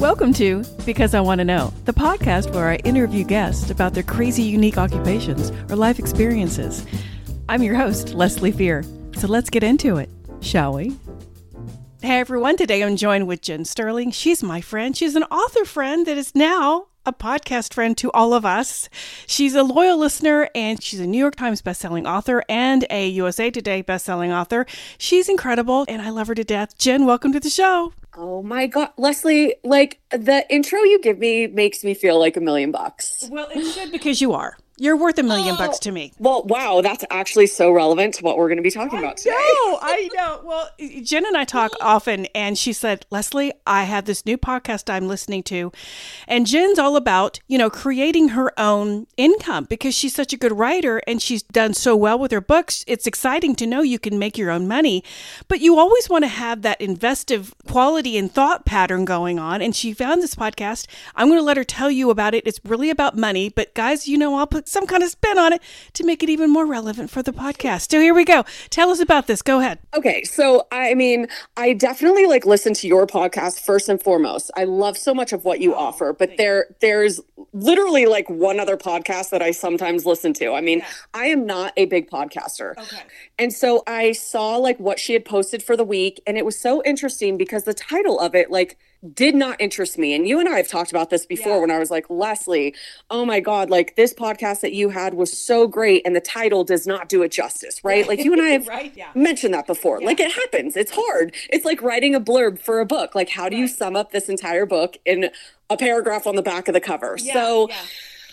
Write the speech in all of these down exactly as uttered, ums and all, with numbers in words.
Welcome to Because I Want to Know, the podcast where I interview guests about their crazy, unique occupations or life experiences. I'm your host, Leslie Fear. So let's get into it, shall we? Hey everyone, today I'm joined with Jen Sterling. She's my friend. She's an author friend that is now a podcast friend to all of us. She's a loyal listener and she's a New York Times bestselling author and a U S A Today bestselling author. She's incredible and I love her to death. Jen, welcome to the show. Oh my God, Leslie, like the intro you give me makes me feel like a million bucks. Well, it should because you are. You're worth a million oh, bucks to me. Well, wow, that's actually so relevant to what we're going to be talking I about today. know, I know. Well, Jen and I talk often, and she said, Leslie, I have this new podcast I'm listening to, and Jen's all about, you know, creating her own income because she's such a good writer and she's done so well with her books. It's exciting to know you can make your own money, but you always want to have that investive quality and thought pattern going on, and she found this podcast. I'm going to let her tell you about it. It's really about money, but guys, you know, I'll put some kind of spin on it to make it even more relevant for the podcast. So here we go. Tell us about this. Go ahead. Okay. So, I mean, I definitely like listen to your podcast first and foremost. I love so much of what you oh, offer, but there, there's literally like one other podcast that I sometimes listen to. I mean, yeah. I am not a big podcaster. Okay. And so I saw like what she had posted for the week, and it was so interesting because the title of it, like, did not interest me. And you and I have talked about this before yeah. when I was like, Leslie, oh my God, like this podcast that you had was so great. And the title does not do it justice, right? right. Like you and I have right? yeah. mentioned that before. Yeah. Like it happens. It's hard. It's like writing a blurb for a book. Like how do right. you sum up this entire book in a paragraph on the back of the cover? Yeah. So yeah.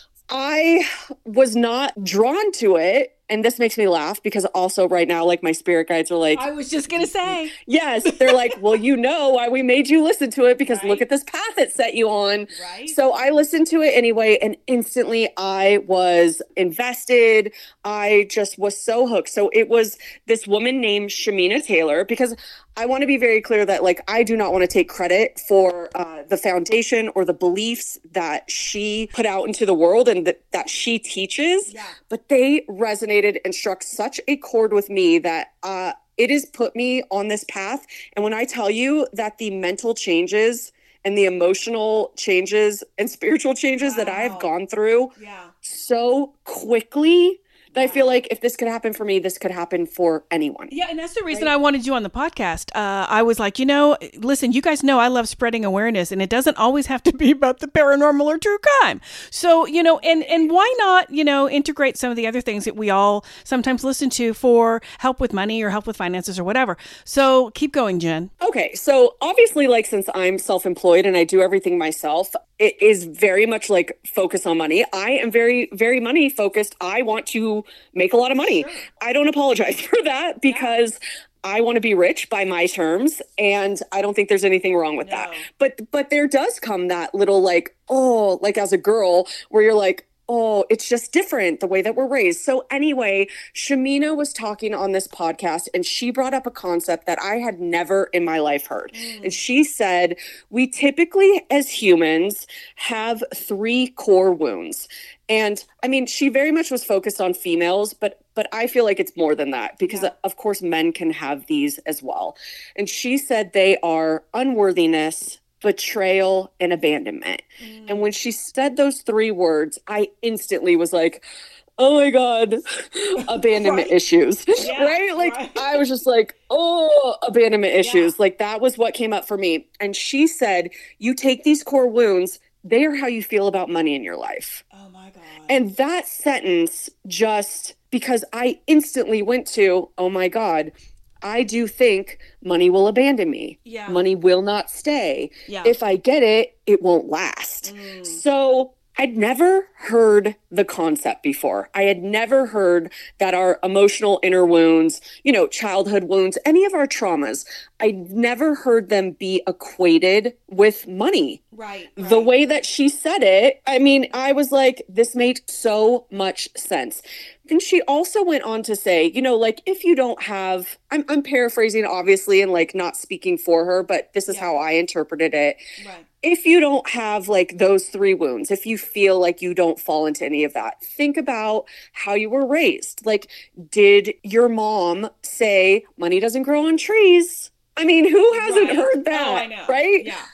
I was not drawn to it. And this makes me laugh because also right now, like my spirit guides are like, I was just going to say, yes, they're like, well, you know why we made you listen to it because right. look at this path it set you on. Right. So I listened to it anyway. And instantly I was invested. I just was so hooked. So it was this woman named Shamina Taylor, because I want to be very clear that like, I do not want to take credit for uh, the foundation or the beliefs that she put out into the world and that, that she teaches, yeah. but they resonated and struck such a chord with me that uh, it has put me on this path. And when I tell you that the mental changes and the emotional changes and spiritual changes wow. that I have gone through yeah. so quickly, I feel like if this could happen for me, this could happen for anyone. Yeah, and that's the reason right? I wanted you on the podcast. Uh, I was like, you know, listen, you guys know I love spreading awareness, and it doesn't always have to be about the paranormal or true crime. So, you know, and, and why not, you know, integrate some of the other things that we all sometimes listen to for help with money or help with finances or whatever. So keep going, Jen. Okay, so obviously, like, since I'm self-employed and I do everything myself, it is very much like focus on money. I am very, very money focused. I want to make a lot of money. Sure. I don't apologize for that because yeah. I want to be rich by my terms. And I don't think there's anything wrong with no. that. But, but there does come that little like, oh, like as a girl where you're like, oh, it's just different the way that we're raised. So anyway, Shamina was talking on this podcast and she brought up a concept that I had never in my life heard. Mm. And she said, we typically as humans have three core wounds. And I mean, she very much was focused on females, but but I feel like it's more than that because yeah. of course men can have these as well. And she said they are unworthiness, betrayal, and abandonment. Mm. And when she said those three words, I instantly was like, oh my God, abandonment right. issues, yeah, right? Like, right. I was just like, oh, abandonment issues. Yeah. Like, that was what came up for me. And she said, you take these core wounds, they are how you feel about money in your life. Oh my God. And that sentence just, because I instantly went to, oh my God, I do think money will abandon me. Yeah. Money will not stay. Yeah. If I get it, it won't last. Mm. So I'd never heard the concept before. I had never heard that our emotional inner wounds, you know, childhood wounds, any of our traumas, I never heard them be equated with money. Right, right. The way that she said it, I mean, I was like, this made so much sense. Then she also went on to say, you know, like, if you don't have, I'm, I'm paraphrasing, obviously, and like not speaking for her, but this is yeah. how I interpreted it. Right. If you don't have like those three wounds, if you feel like you don't fall into any of that, think about how you were raised. Like, did your mom say money doesn't grow on trees? I mean, who hasn't right. heard that? Oh, I know. Right? Yeah.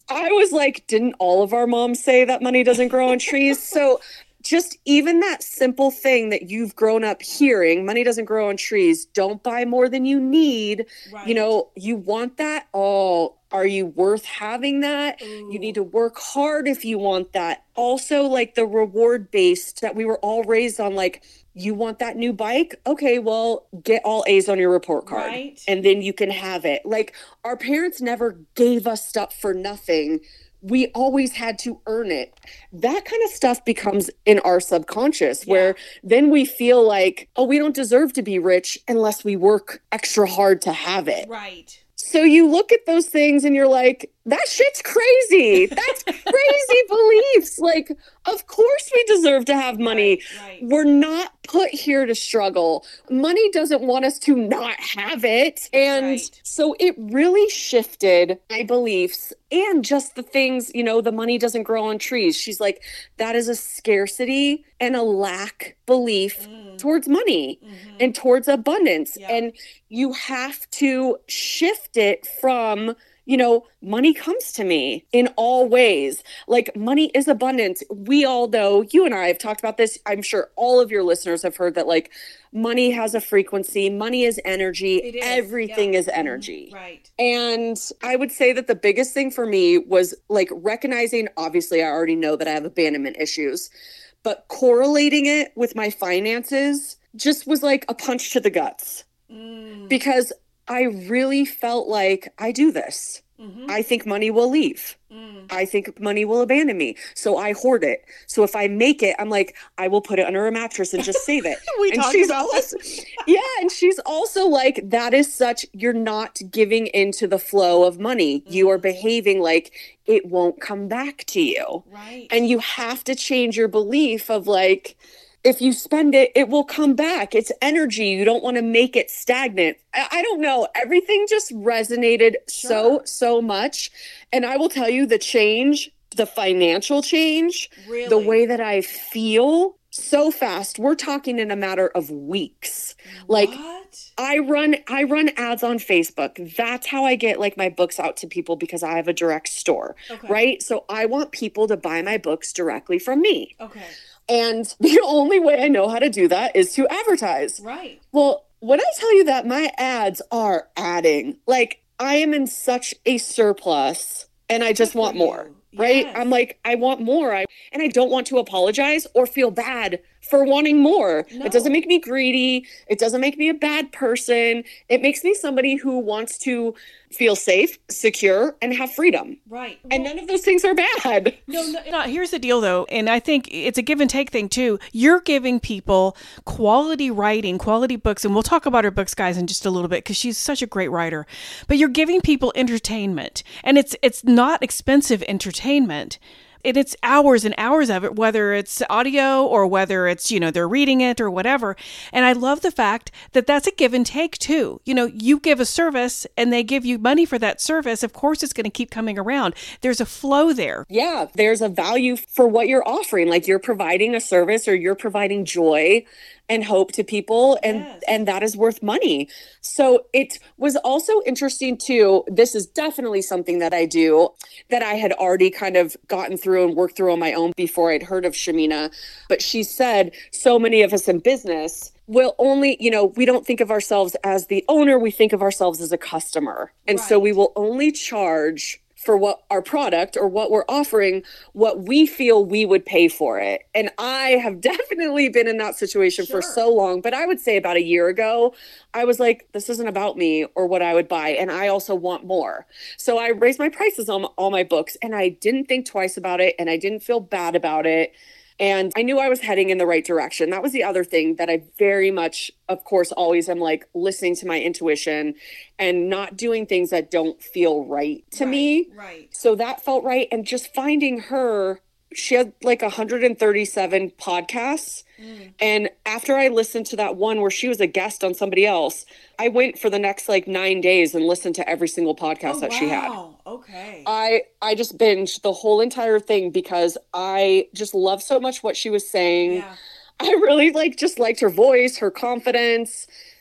I was like, didn't all of our moms say that money doesn't grow on trees? So just even that simple thing that you've grown up hearing, money doesn't grow on trees, don't buy more than you need. Right. You know, you want that. Oh, are you worth having that? Ooh. You need to work hard if you want that. Also, like the reward based that we were all raised on, like, you want that new bike? Okay, well, get all A's on your report card. Right. And then you can have it. Like, our parents never gave us stuff for nothing. We always had to earn it. That kind of stuff becomes in our subconscious, yeah. where then we feel like, oh, we don't deserve to be rich unless we work extra hard to have it. Right. So you look at those things and you're like, that shit's crazy. That's crazy beliefs. Like, of course we deserve to have money. Right, right. We're not put here to struggle. Money doesn't want us to not have it. And right. so it really shifted my beliefs and just the things, you know, the money doesn't grow on trees. She's like, that is a scarcity and a lack belief mm. towards money mm-hmm. and towards abundance. Yeah. And you have to shift it from, you know, money comes to me in all ways. Like, money is abundant. We all know, you and I have talked about this. I'm sure all of your listeners have heard that, like, money has a frequency. Money is energy. It is. Everything yeah. is energy. Mm-hmm. Right. And I would say that the biggest thing for me was, like, recognizing, obviously, I already know that I have abandonment issues, but correlating it with my finances just was like a punch to the guts. Mm. Because I really felt like I do this. Mm-hmm. I think money will leave. Mm. I think money will abandon me. So I hoard it. So if I make it, I'm like, I will put it under a mattress and just save it. we and talked she's about also, yeah. And she's also like, that is such, you're not giving into the flow of money. Mm. You are behaving like it won't come back to you. Right. And you have to change your belief of like, if you spend it, it will come back. It's energy. You don't want to make it stagnant. I, I don't know. Everything just resonated sure. so, so much. And I will tell you the change, the financial change, really? The way that I feel so fast. We're talking in a matter of weeks. Like what? I run, I run ads on Facebook. That's how I get like my books out to people because I have a direct store, okay. right? So I want people to buy my books directly from me. Okay. And the only way I know how to do that is to advertise. Right. Well, when I tell you that my ads are adding, like I am in such a surplus and I just want more, right? Yes. I'm like, I want more. I, and I don't want to apologize or feel bad for wanting more. No. It doesn't make me greedy. It doesn't make me a bad person. It makes me somebody who wants to feel safe, secure, and have freedom. Right. And none of those things are bad. No, no, no. Here's the deal, though. And I think it's a give and take thing, too. You're giving people quality writing, quality books. And we'll talk about her books, guys, in just a little bit, because she's such a great writer. But you're giving people entertainment. And it's it's not expensive entertainment. And it's hours and hours of it, whether it's audio or whether it's, you know, they're reading it or whatever. And I love the fact that that's a give and take too. You know, you give a service and they give you money for that service. Of course, it's going to keep coming around. There's a flow there. Yeah, there's a value for what you're offering. Like you're providing a service or you're providing joy and hope to people, and yes. and that is worth money. So it was also interesting too. This is definitely something that I do that I had already kind of gotten through and worked through on my own before I'd heard of Shamina. But she said, so many of us in business will only, you know, we don't think of ourselves as the owner, we think of ourselves as a customer. And right. so we will only charge for what our product or what we're offering, what we feel we would pay for it. And I have definitely been in that situation sure. for so long, but I would say about a year ago, I was like, this isn't about me or what I would buy. And I also want more. So I raised my prices on all my books and I didn't think twice about it and I didn't feel bad about it. And I knew I was heading in the right direction. That was the other thing that I very much, of course, always am like listening to my intuition and not doing things that don't feel right to right, me. Right. So that felt right. And just finding her, she had like one hundred thirty-seven podcasts. Mm. And after I listened to that one where she was a guest on somebody else, I went for the next like nine days and listened to every single podcast oh, that wow. she had. Okay. I, I just binged the whole entire thing because I just love so much what she was saying. Yeah. I really like just liked her voice, her confidence.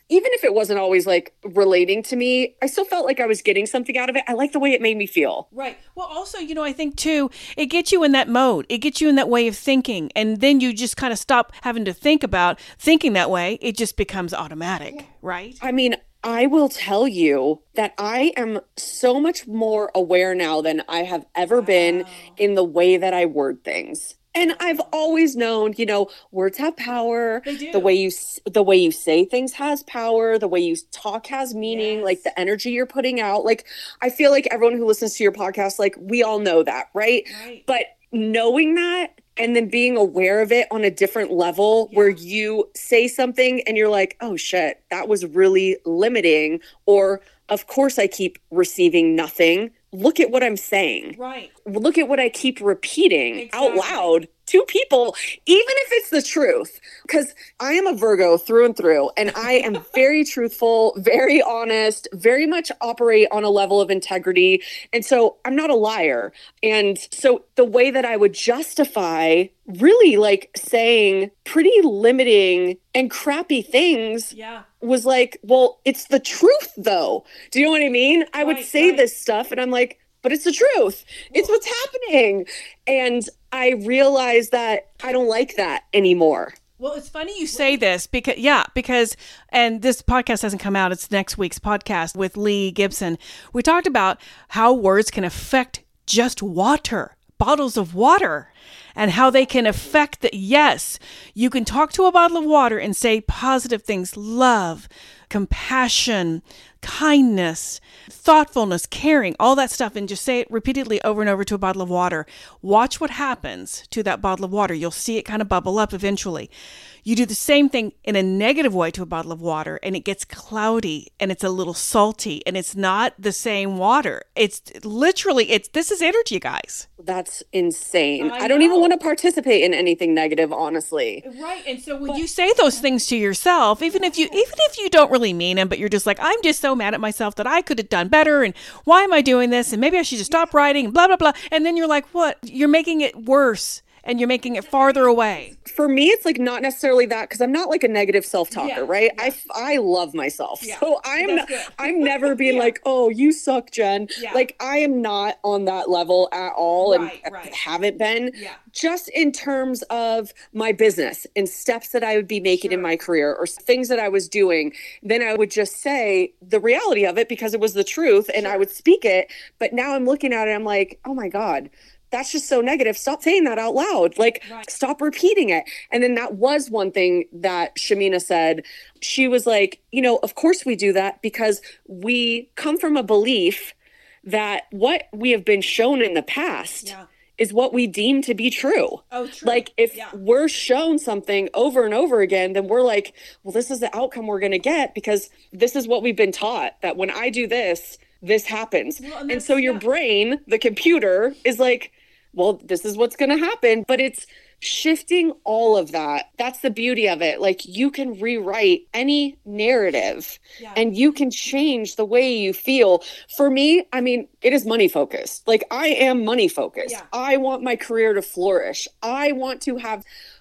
even if it wasn't always like relating to me, I still felt like I was getting something out of it. I like the way it made me feel. Right. Well, also, you know, I think too, it gets you in that mode. It gets you in that way of thinking. And then you just kind of stop having to think about thinking that way. It just becomes automatic, right? I mean, I will tell you that I am so much more aware now than I have ever wow. been in the way that I word things. And I've always known, you know, words have power. They do. The way you the way you say things has power. The way you talk has meaning. Yes. Like the energy you're putting out. Like I feel like everyone who listens to your podcast, like we all know that, right? Right. But knowing that and then being aware of it on a different level yeah. where you say something and you're like, oh shit, that was really limiting. Or of course I keep receiving nothing. Look at what I'm saying. Right. Look at what I keep repeating exactly. out loud to people, even if it's the truth. Because I am a Virgo through and through, and I am very truthful, very honest, very much operate on a level of integrity. And so I'm not a liar. And so the way that I would justify really like saying pretty limiting and crappy things yeah. was like, well, it's the truth though. Do you know what I mean? I right, would say right. this stuff and I'm like, but it's the truth. It's what's happening. And I realized that I don't like that anymore. Well, it's funny you say this because, yeah, because, and this podcast hasn't come out. It's next week's podcast with Lee Gibson. We talked about how words can affect just water, bottles of water, and how they can affect the, yes, you can talk to a bottle of water and say positive things, love, compassion, kindness, thoughtfulness, caring, all that stuff, and just say it repeatedly over and over to a bottle of water. Watch what happens to that bottle of water. You'll see it kind of bubble up eventually. You do the same thing in a negative way to a bottle of water, and it gets cloudy, and it's a little salty, and it's not the same water. It's literally, it's this is energy, guys. That's insane. I, I don't know. even want to participate in anything negative, honestly. Right. And so when but, you say those things to yourself, even if you even if you don't really mean them, but you're just like, I'm just so mad at myself that I could have done better, and why am I doing this? And maybe I should just stop writing, and blah, blah, blah. And then you're like, what? You're making it worse. And you're making it farther away. For me, it's like not necessarily that, because I'm not like a negative self-talker, yeah, right? Yeah. I, I love myself. Yeah, so I'm I'm never being yeah. like, oh, you suck, Jen. Yeah. Like I am not on that level at all right, and right. haven't been. Yeah. Just in terms of my business and steps that I would be making sure. in my career or things that I was doing, then I would just say the reality of it because it was the truth and sure. I would speak it. But now I'm looking at it, I'm like, oh my God. That's just so negative. Stop saying that out loud. Like, right. stop repeating it. And then that was one thing that Shamina said. She was like, you know, of course we do that because we come from a belief that what we have been shown in the past yeah. is what we deem to be true. Oh, true. Like if yeah. we're shown something over and over again, then we're like, well, this is the outcome we're going to get because this is what we've been taught, that when I do this, this happens. Well, and, and so your yeah. brain, the computer, is like, well, this is what's going to happen. But it's shifting all of that. That's the beauty of it. Like you can rewrite any narrative yeah. and you can change the way you feel. For me, I mean, it is money focused. Like I am money focused. Yeah. I want my career to flourish. I want to have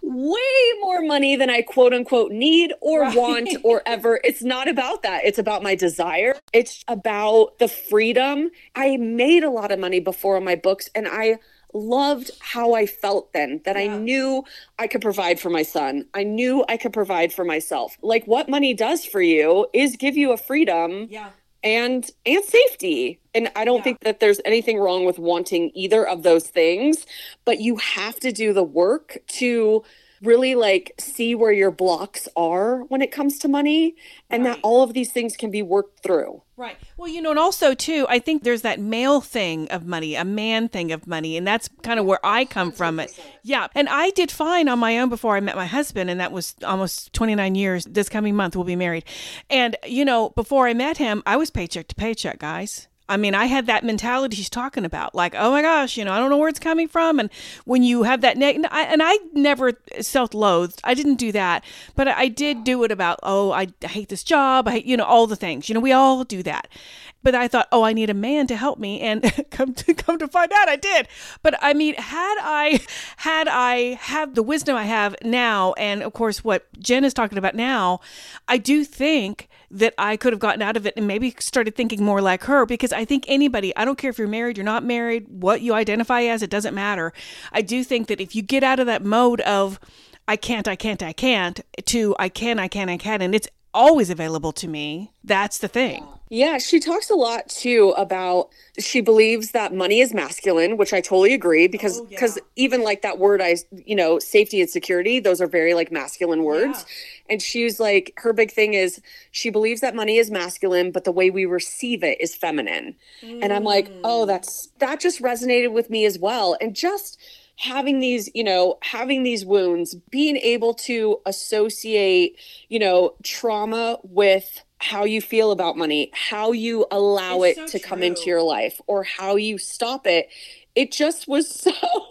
way more money than I quote unquote need or right. want or ever. It's not about that. It's about my desire. It's about the freedom. I made a lot of money before on my books and I loved how I felt then, that yeah. I knew I could provide for my son. I knew I could provide for myself. Like what money does for you is give you a freedom yeah. and and safety. And I don't yeah. think that there's anything wrong with wanting either of those things, but you have to do the work to really like see where your blocks are when it comes to money and right. that all of these things can be worked through. Right. Well, you know, and also too, I think there's that male thing of money, a man thing of money. And that's kind of where I come from. It. Yeah. And I did fine on my own before I met my husband. And that was almost twenty-nine years. This coming month, we'll be married. And, you know, before I met him, I was paycheck to paycheck, guys. I mean, I had that mentality she's talking about, like, oh my gosh, you know, I don't know where it's coming from. And when you have that, neg- and, I, and I never self-loathed, I didn't do that, but I did do it about, oh, I hate this job, I hate, you know, all the things, you know, we all do that. But I thought, oh, I need a man to help me. And come to come to find out I did. But I mean, had I had I had the wisdom I have now, and of course what Jen is talking about now, I do think that I could have gotten out of it and maybe started thinking more like her, because I think anybody, I don't care if you're married, you're not married, what you identify as, it doesn't matter. I do think that if you get out of that mode of I can't, I can't, I can't, to I can, I can, I can, and it's always available to me, that's the thing. Yeah, she talks a lot too about, she believes that money is masculine, which I totally agree, because Oh, yeah. because even like that word, I you know, safety and security, those are very like masculine words. And she's like, her big thing is she believes that money is masculine, but the way we receive it is feminine. And I'm like, oh, that's that just resonated with me as well. And just having these, you know, having these wounds, being able to associate, you know, trauma with how you feel about money, how you allow It's it so to come true. into your life, or how you stop it. It just was so,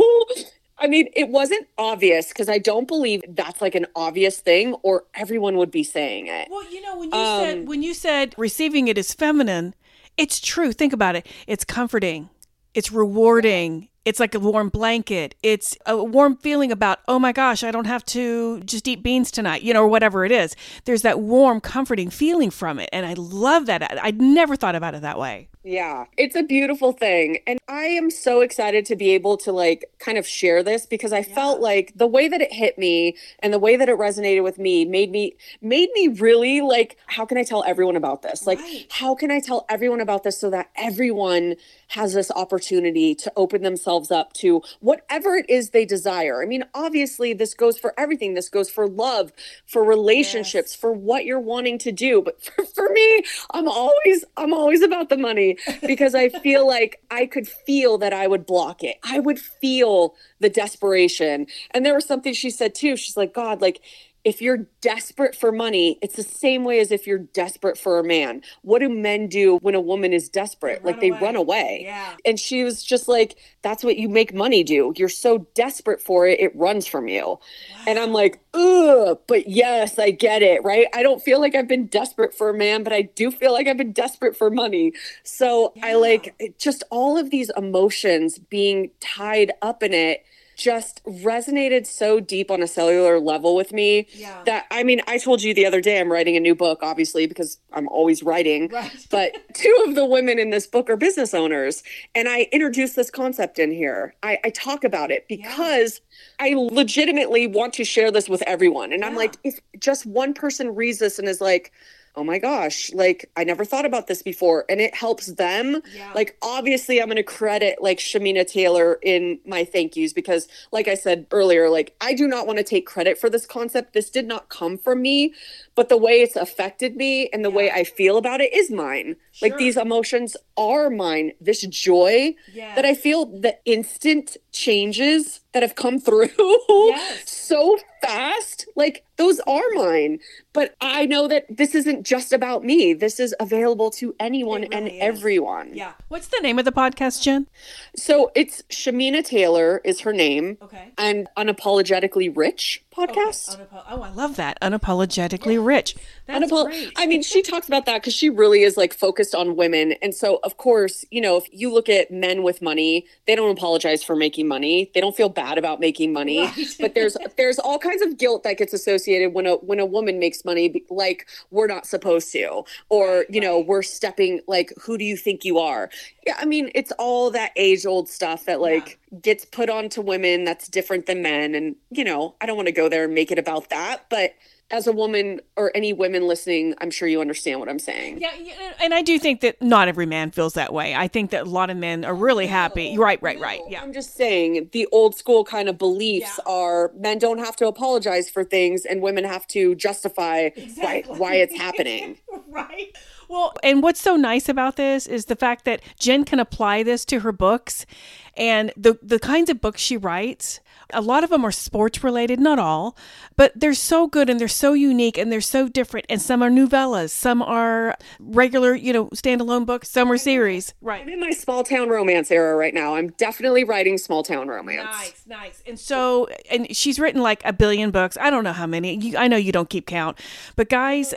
I mean, it wasn't obvious, because I don't believe that's like an obvious thing or everyone would be saying it. Well, you know, when you Um, said when you said receiving it is feminine, it's true. Think about it. It's comforting. It's rewarding. It's like a warm blanket. It's a warm feeling about, oh my gosh, I don't have to just eat beans tonight, you know, or whatever it is. There's that warm, comforting feeling from it. And I love that. I'd never thought about it that way. Yeah, it's a beautiful thing. And I am so excited to be able to like kind of share this, because I felt like the way that it hit me and the way that it resonated with me made me made me really like, how can I tell everyone about this? Like, Right. how can I tell everyone about this so that everyone has this opportunity to open themselves up to whatever it is they desire? I mean, obviously this goes for everything. This goes for love, for relationships, Yes. for what you're wanting to do. But for, for me, I'm always I'm always about the money, because I feel like I could feel that I would block it. I would feel the desperation. And there was something she said too. She's like, God, like, if you're desperate for money, it's the same way as if you're desperate for a man. What do men do when a woman is desperate? They run like they away. run away. Yeah. And she was just like, that's what you make money do. You're so desperate for it, it runs from you. And I'm like, ugh, but yes, I get it, right? I don't feel like I've been desperate for a man, but I do feel like I've been desperate for money. So I Yeah. like it- just all of these emotions being tied up in it just resonated so deep on a cellular level with me Yeah. that, I mean, I told you the other day I'm writing a new book, obviously, because I'm always writing. Right. But two of the women in this book are business owners. And I introduce this concept in here. I, I talk about it because I legitimately want to share this with everyone. And I'm Yeah. like, if just one person reads this and is like, oh my gosh, like I never thought about this before, and it helps them. Yeah. Like, obviously I'm going to credit like Shamina Taylor in my thank yous, because like I said earlier, like I do not want to take credit for this concept. This did not come from me, but the way it's affected me and the way I feel about it is mine. Sure. Like these emotions are mine. This joy Yes. that I feel, the instant changes that have come through Yes. so fast, like those are mine. But I know that this isn't just about me. This is available to anyone It and really is. everyone. Yeah. What's the name of the podcast, Jen? So it's Shamina Taylor is her name, Okay. and Unapologetically Rich podcast. Okay. Unapo- oh, I love that. Unapologetically rich. That's Unapol- great. I mean, she talks about that because she really is like focused on women. And so, of course, you know, if you look at men with money, they don't apologize for making money. They don't feel bad about making money. Right. But there's there's all kinds of guilt that gets associated when a when a woman makes money, be- like we're not supposed to, or Right, you know, right. we're stepping like, who do you think you are? Yeah, I mean, it's all that age old stuff that like gets put onto women that's different than men. And you know, I don't want to go there and make it about that, but as a woman or any women listening, I'm sure you understand what I'm saying. Yeah, yeah, and I do think that not every man feels that way. I think that a lot of men are really happy. Right, right, right. Yeah. I'm just saying the old school kind of beliefs Yeah. are men don't have to apologize for things and women have to justify Exactly. why, why it's happening. Right. Well, and what's so nice about this is the fact that Jen can apply this to her books, and the the kinds of books she writes. A lot of them are sports related, not all, but they're so good and they're so unique and they're so different. And some are novellas, some are regular, you know, standalone books, some are series. I'm Right. in my small town romance era right now. I'm definitely writing small town romance. Nice, nice. And so, and she's written like a billion books. I don't know how many. You, I know you don't keep count, but guys,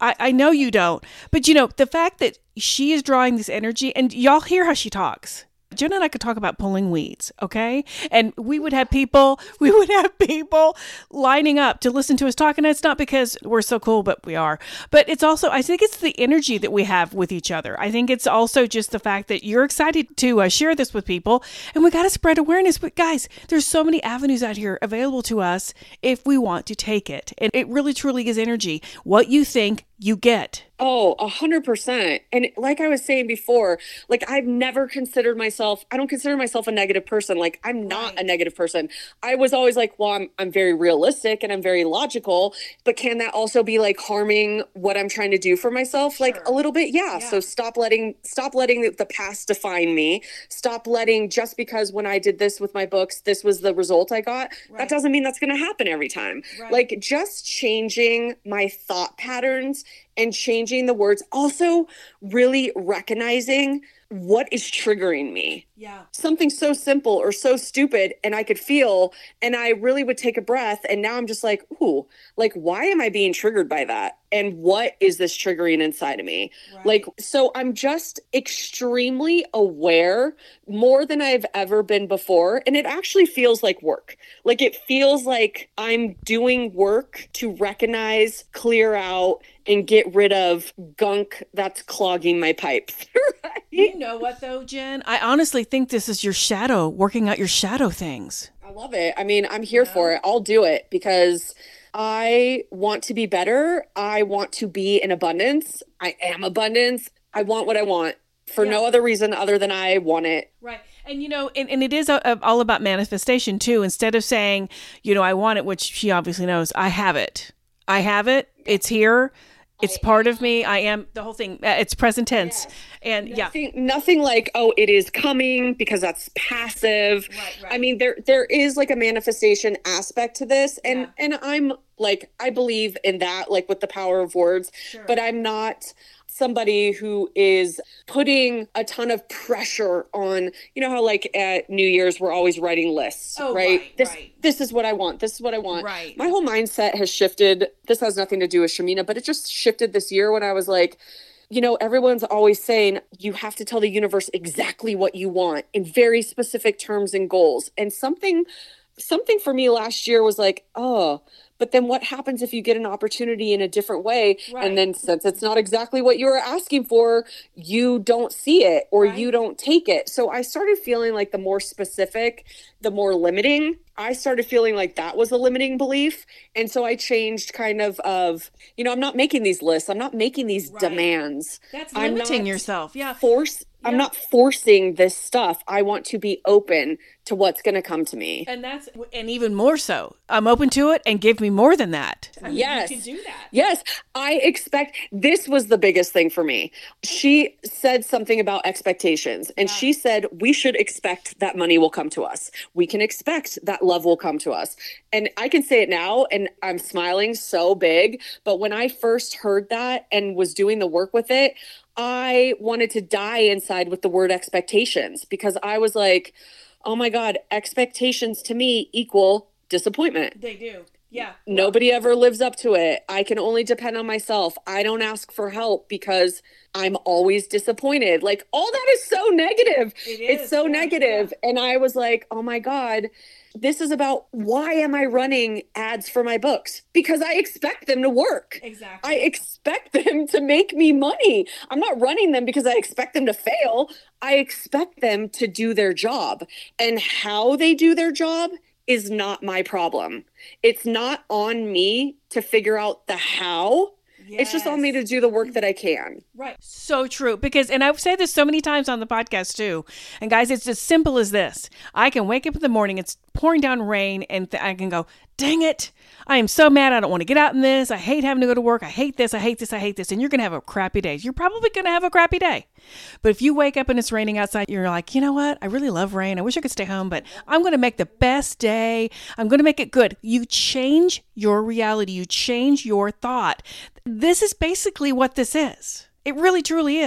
I, I know you don't. But, you know, the fact that she is drawing this energy, and y'all hear how she talks. Jen and I could talk about pulling weeds, okay? And we would have people, we would have people lining up to listen to us talk. And it's not because we're so cool, but we are. But it's also, I think it's the energy that we have with each other. I think it's also just the fact that you're excited to uh, share this with people. And we got to spread awareness. But guys, there's so many avenues out here available to us if we want to take it. And it really, truly is energy. What you think, you get. Oh, a hundred percent. And like I was saying before, like I've never considered myself, I don't consider myself a negative person. Like I'm not Right. a negative person. I was always like, well, I'm, I'm very realistic and I'm very logical, but can that also be like harming what I'm trying to do for myself? Like Sure. a little bit. Yeah. Yeah. So stop letting, stop letting the, the past define me. Stop letting, just because when I did this with my books, this was the result I got. Right. That doesn't mean that's going to happen every time. Right. Like just changing my thought patterns and changing the words. Also, really recognizing what is triggering me. Yeah. Something so simple or so stupid, and I could feel, and I really would take a breath. And now I'm just like, ooh, like, why am I being triggered by that? And what is this triggering inside of me? Right. Like, so I'm just extremely aware, more than I've ever been before. And it actually feels like work. Like, it feels like I'm doing work to recognize, clear out, and get rid of gunk that's clogging my pipes. Right? You know what though, Jen? I honestly think this is your shadow, working out your shadow things. I love it. I mean, I'm here Yeah. for it. I'll do it because I want to be better. I want to be in abundance. I am abundance. I want what I want for Yeah. no other reason other than I want it. Right. And, you know, and, and it is a, a- all about manifestation too. Instead of saying, you know, I want it, which she obviously knows, I have it. I have it. It's here. It's part of me. I am the whole thing. Uh, It's present tense. And yeah. Nothing, nothing like, oh, it is coming, because that's passive. Right, right. I mean, there there is like a manifestation aspect to this. And Yeah. and I'm like, I believe in that, like with the power of words, Sure. but I'm not somebody who is putting a ton of pressure on, you know how like at New Year's we're always writing lists, Oh, right? right, This right. this is what I want. This is what I want. Right. My whole mindset has shifted. This has nothing to do with Shamina, but it just shifted this year when I was like, you know, everyone's always saying you have to tell the universe exactly what you want in very specific terms and goals. And something something for me last year was like, oh, but then what happens if you get an opportunity in a different way? Right. And then since it's not exactly what you were asking for, you don't see it or Right. you don't take it. So I started feeling like the more specific, the more limiting. I started feeling like that was a limiting belief. And so I changed kind of of, you know, I'm not making these lists. I'm not making these Right. demands. That's I'm limiting not yourself. Yeah. Force. I'm Yeah. not forcing this stuff. I want to be open to what's going to come to me. And that's, and even more so, I'm open to it and give me more than that. I mean, Yes. You can do that. Yes, I expect, this was the biggest thing for me. She said something about expectations, and Yeah. she said we should expect that money will come to us. We can expect that love will come to us. And I can say it now, and I'm smiling so big. But when I first heard that and was doing the work with it, I wanted to die inside with the word expectations, because I was like, oh my God, expectations to me equal disappointment. They do. Yeah. Nobody ever lives up to it. I can only depend on myself. I don't ask for help because I'm always disappointed. Like, all that is so negative. It It's is, so yeah, negative. And I was like, oh my God, this is about, why am I running ads for my books? Because I expect them to work. Exactly. I expect them to make me money. I'm not running them because I expect them to fail. I expect them to do their job. And how they do their job is not my problem. It's not on me to figure out the how. It's just on me to do the work that I can. Right. So true. Because, and I've said this so many times on the podcast too. And guys, it's as simple as this. I can wake up in the morning, it's pouring down rain, and th- I can go, dang it. I am so mad. I don't want to get out in this. I hate having to go to work. I hate this. I hate this. I hate this. And you're going to have a crappy day. You're probably going to have a crappy day. But if you wake up and it's raining outside, you're like, you know what? I really love rain. I wish I could stay home, but I'm going to make the best day. I'm going to make it good. You change your reality. You change your thought. This is basically what this is. It really, truly is.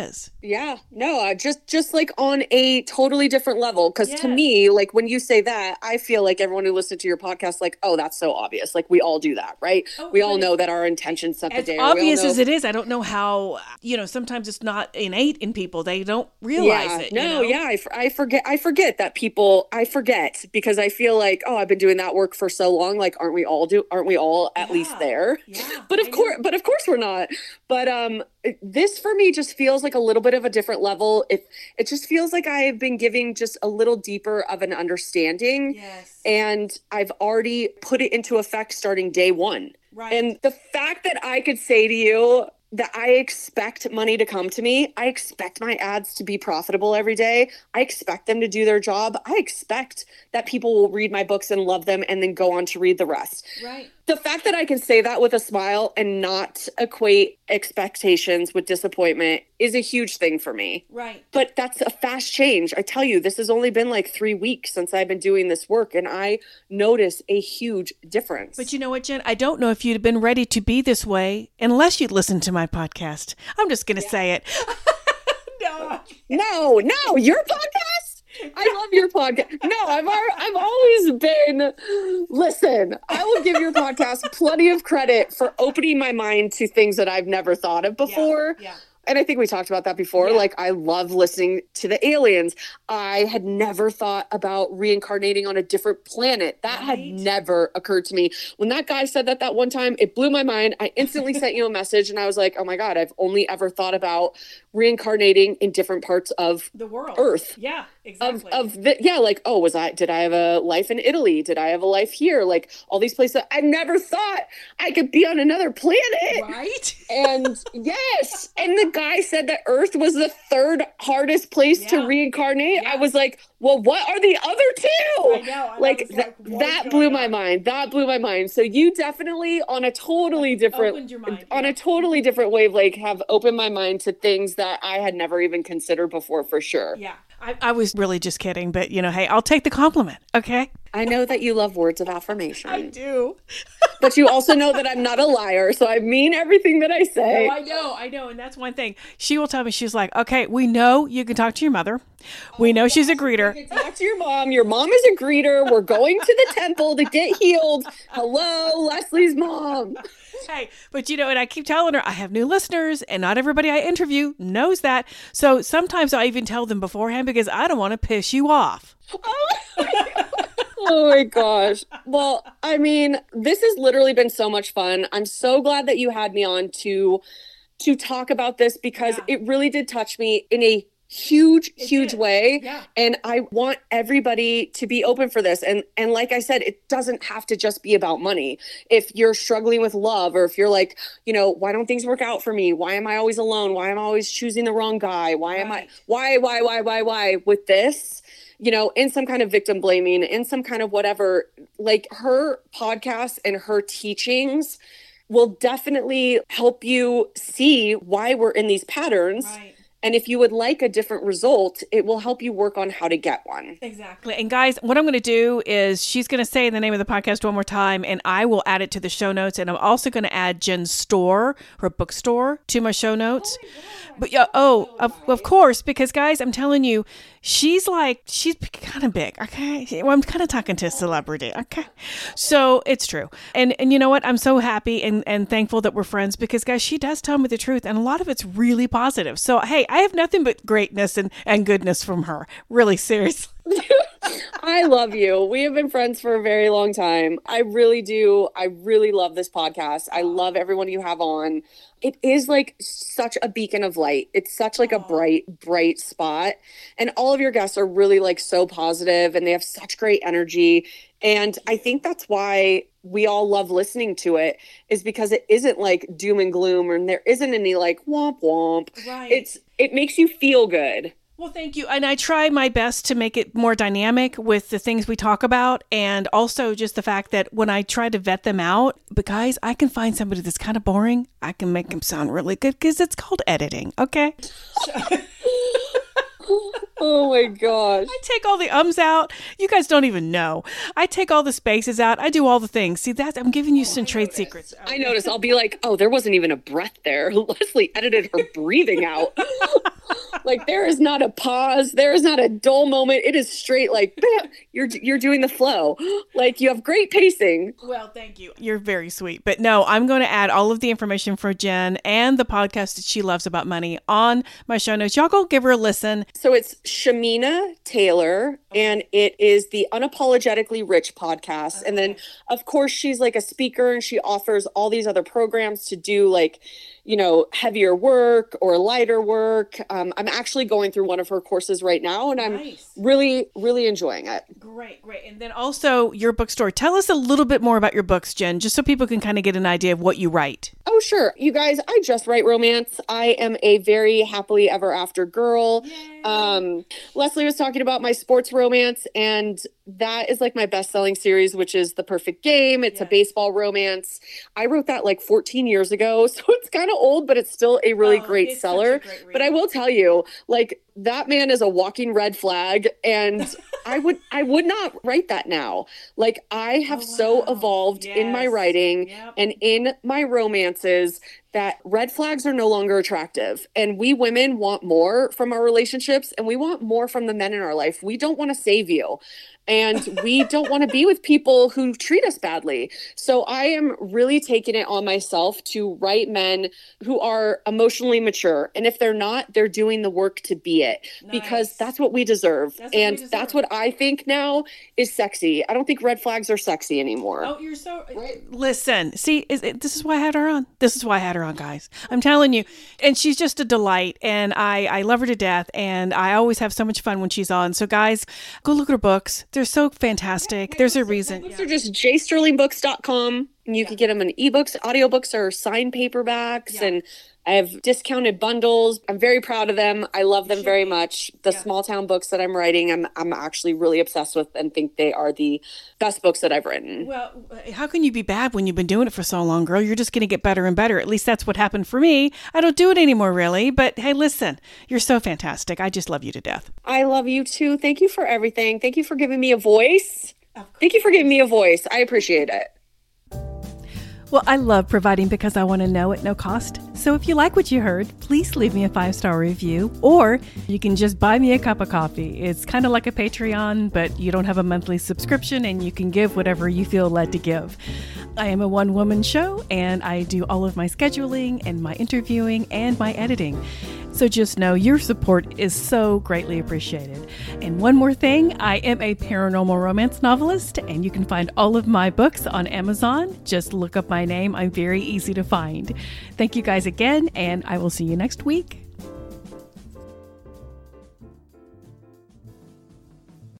Yeah, no, uh, just just like on a totally different level. Because Yes. to me, like when you say that, I feel like everyone who listens to your podcast, like, oh, that's so obvious. Like we all do that, right? Oh, we but all it- know that our intentions set the As day. or we all obvious know- as it is, I don't know how, you know, sometimes it's not innate in people. They don't realize yeah, it. no, you know? yeah, I, f- I forget. I forget that people. I forget because I feel like, oh, I've been doing that work for so long. Like, aren't we all do? Aren't we all at least Yeah. there? Yeah, But I of know. course, but of course we're not. But um, it- this for me just feels like a little bit of a different level. It it just feels like I have been giving just a little deeper of an understanding, Yes. and I've already put it into effect starting day one. Right. And the fact that I could say to you that I expect money to come to me, I expect my ads to be profitable every day. I expect them to do their job. I expect that people will read my books and love them and then go on to read the rest. Right. The fact that I can say that with a smile and not equate expectations with disappointment is a huge thing for me. Right. But that's a fast change. I tell you, this has only been like three weeks since I've been doing this work, and I notice a huge difference. But you know what, Jen? I don't know if you'd have been ready to be this way unless you'd listened to my podcast. I'm just going to say it. No. No, no, your podcast? I love your podcast. No, I've al- I've always been. Listen, I will give your podcast plenty of credit for opening my mind to things that I've never thought of before. Yeah. And I think we talked about that before. Yeah. Like, I love listening to the aliens. I had never thought about reincarnating on a different planet. That had Right. never occurred to me. When that guy said that that one time, it blew my mind. I instantly sent you a message and I was like, oh my God, I've only ever thought about reincarnating in different parts of The world. Earth. Yeah, Of, exactly. of the, yeah, like, oh, was I, did I have a life in Italy? Did I have a life here? Like all these places. I never thought I could be on another planet. Right? And yes, and the guy said that Earth was the third hardest place Yeah. to reincarnate. Yeah. I was like, well, what are the other two? I know, and I Like, was that like, what that is blew going my on? mind. That blew my mind. So you definitely on a totally different Opened your mind, on yeah. a totally different wavelength have opened my mind to things that I had never even considered before for sure. Yeah. I, I was really just kidding, but you know, hey, I'll take the compliment. Okay. I know that you love words of affirmation. I do. But you also know that I'm not a liar, so I mean everything that I say. No, I know, I know. And that's one thing. She will tell me, she's like, okay, we know you can talk to your mother. We know she's a greeter. Talk to your mom. Your mom is a greeter. We're going to the temple to get healed. Hello, Leslie's mom. Hey, but you know, and I keep telling her I have new listeners and not everybody I interview knows that. So sometimes I even tell them beforehand because I don't want to piss you off. Oh my gosh. Well, I mean, this has literally been so much fun. I'm so glad that you had me on to to talk about this because Yeah. it really did touch me in a huge, It huge did. way. Yeah. And I want everybody to be open for this. And and like I said, it doesn't have to just be about money. If you're struggling with love, or if you're like, you know, why don't things work out for me? Why am I always alone? Why am I always choosing the wrong guy? Why am I Right. why, why, why, why, why? With this, you know, in some kind of victim blaming, in some kind of whatever, like her podcast and her teachings will definitely help you see why we're in these patterns. Right. And if you would like a different result, it will help you work on how to get one. Exactly. And guys, what I'm going to do is she's going to say the name of the podcast one more time, and I will add it to the show notes. And I'm also going to add Jen's store, her bookstore, to my show notes. But yeah, oh, of, of course, because guys, I'm telling you, she's like, she's kind of big. Okay. Well, I'm kind of talking to a celebrity. Okay. So it's true. And, and you know what? I'm so happy and, and thankful that we're friends because guys, she does tell me the truth. And a lot of it's really positive. So, hey, I have nothing but greatness and, and goodness from her. Really, seriously. I love you. We have been friends for a very long time. I really do. I really love this podcast. I love everyone you have on. It is like such a beacon of light. It's such like a bright, bright spot. And all of your guests are really like so positive and they have such great energy. And I think that's why we all love listening to it, is because it isn't like doom and gloom, and there isn't any like womp womp. Right. It's it makes you feel good. Well, thank you. And I try my best to make it more dynamic with the things we talk about. And also just the fact that when I try to vet them out, but guys, I can find somebody that's kind of boring. I can make them sound really good because it's called editing. Okay. Oh my gosh. I take all the ums out. You guys don't even know. I take all the spaces out. I do all the things. See, that I'm giving you oh, some I trade noticed. secrets. Okay. I notice. I'll be like, oh, there wasn't even a breath there. Leslie edited her breathing out. Like, there is not a pause. There is not a dull moment. It is straight like, bam, you're you're doing the flow. Like, you have great pacing. Well, thank you. You're very sweet. But no, I'm going to add all of the information for Jen and the podcast that she loves about money on my show notes. Y'all go give her a listen. So it's Shamina Taylor, and it is the Unapologetically Rich podcast. Okay. And then, of course, she's like a speaker, and she offers all these other programs to do like, you know, heavier work or lighter work. Um, I'm actually going through one of her courses right now, and I'm nice. really, really enjoying it. Great, great. And then also your bookstore. Tell us a little bit more about your books, Jen, just so people can kind of get an idea of what you write. Oh, sure. You guys, I just write romance. I am a very happily ever after girl. Yay. Um, Leslie was talking about my sports romance, and that is like my best-selling series, which is The Perfect Game. It's yeah. a baseball romance. I wrote that like fourteen years ago, so it's kind of old, but it's still a really oh, great seller. Great but I will tell you, like, that man is a walking red flag, and I would I would not write that now. Like, I have oh, wow. so evolved yes. in my writing yep. and in my romances that red flags are no longer attractive. And we women want more from our relationships, and we want more from the men in our life. We don't want to save you. And we don't want to be with people who treat us badly. So I am really taking it on myself to write men who are emotionally mature. And if they're not, they're doing the work to be it. Nice. Because that's what we deserve. That's and we deserve. That's what I think now is sexy. I don't think red flags are sexy anymore. Oh, you're so... Right. Listen, see, is it, this is why I had her on. This is why I had her on, guys. I'm telling you. And she's just a delight. And I, I love her to death. And I always have so much fun when she's on. So guys, go look at her books. They're so fantastic. There's a reason. Books are just j sterling books dot com. You yeah. can get them in ebooks, audiobooks, or signed paperbacks. Yeah. And I have discounted bundles. I'm very proud of them. I love them very much. The yeah. small town books that I'm writing, I'm I'm actually really obsessed with and think they are the best books that I've written. Well, how can you be bad when you've been doing it for so long, girl? You're just going to get better and better. At least that's what happened for me. I don't do it anymore, really. But hey, listen, you're so fantastic. I just love you to death. I love you too. Thank you for everything. Thank you for giving me a voice. Thank you for giving me a voice. I appreciate it. Well, I love providing because I want to know at no cost. So if you like what you heard, please leave me a five-star review, or you can just buy me a cup of coffee. It's kind of like a Patreon, but you don't have a monthly subscription, and you can give whatever you feel led to give. I am a one-woman show, and I do all of my scheduling and my interviewing and my editing. So just know your support is so greatly appreciated. And one more thing, I am a paranormal romance novelist, and you can find all of my books on Amazon. Just look up my name. I'm very easy to find. Thank you guys again, and I will see you next week.